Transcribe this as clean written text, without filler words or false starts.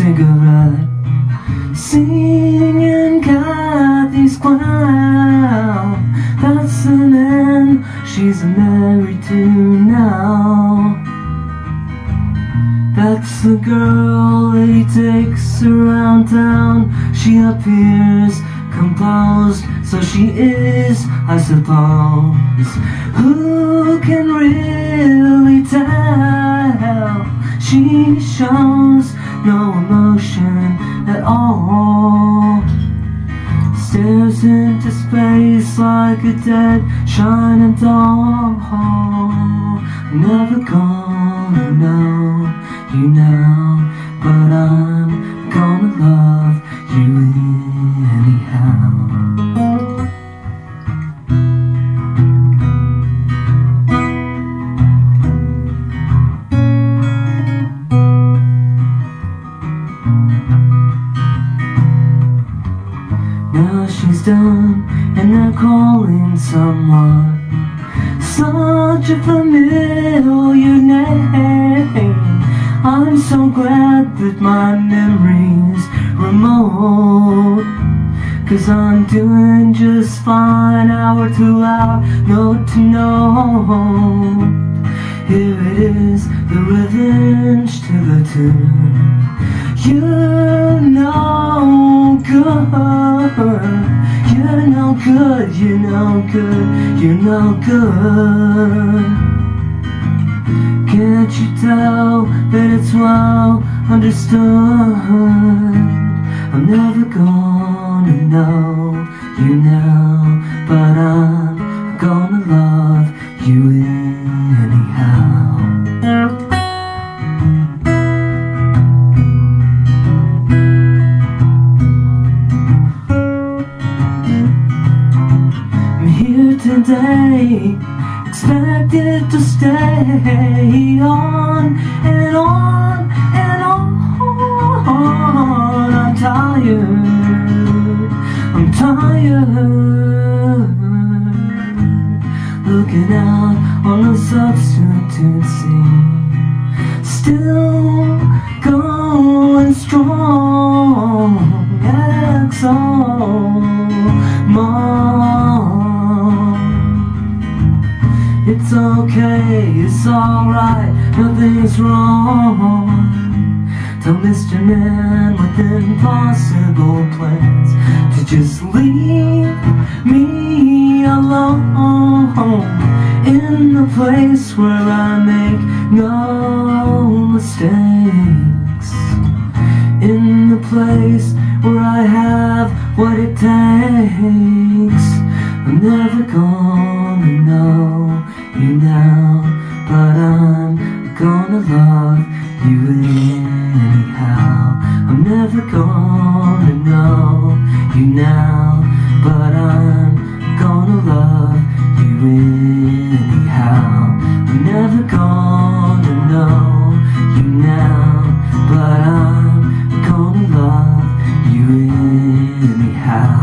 cigarette, singing Kathy's Clown. That's the man she's married to now. That's the girl that he takes around town. She appears composed, so she is, I suppose. Who can really tell? She shows no emotion at all. Stares into space like a dead shining doll. Never gonna know you now, but I'm gonna love you anyhow. Now she's done and they're calling someone. Such a familiar name. I'm so glad that my memory's remote, 'cause I'm doing just fine hour to hour, note to note. Here it is, the revenge to the tune. You're no good, you're no good, you're no good, you're no good. Can't you tell that it's well understood? I'm never gonna know you now, but I'm gonna love you anyhow. Today, expected to stay on and on and on. I'm tired, I'm tired, looking out on the substitute scene. Still going strong, XO, it's okay, it's alright, nothing's wrong. Tell Mr. Man with impossible plans to just leave me alone, in the place where I make no mistakes, in the place where I have what it takes. I'm never gonna know you now, but I'm gonna love you anyhow. I'm never gonna know you now, but I'm gonna love you anyhow. I'm never gonna know you now, but I'm gonna love you anyhow.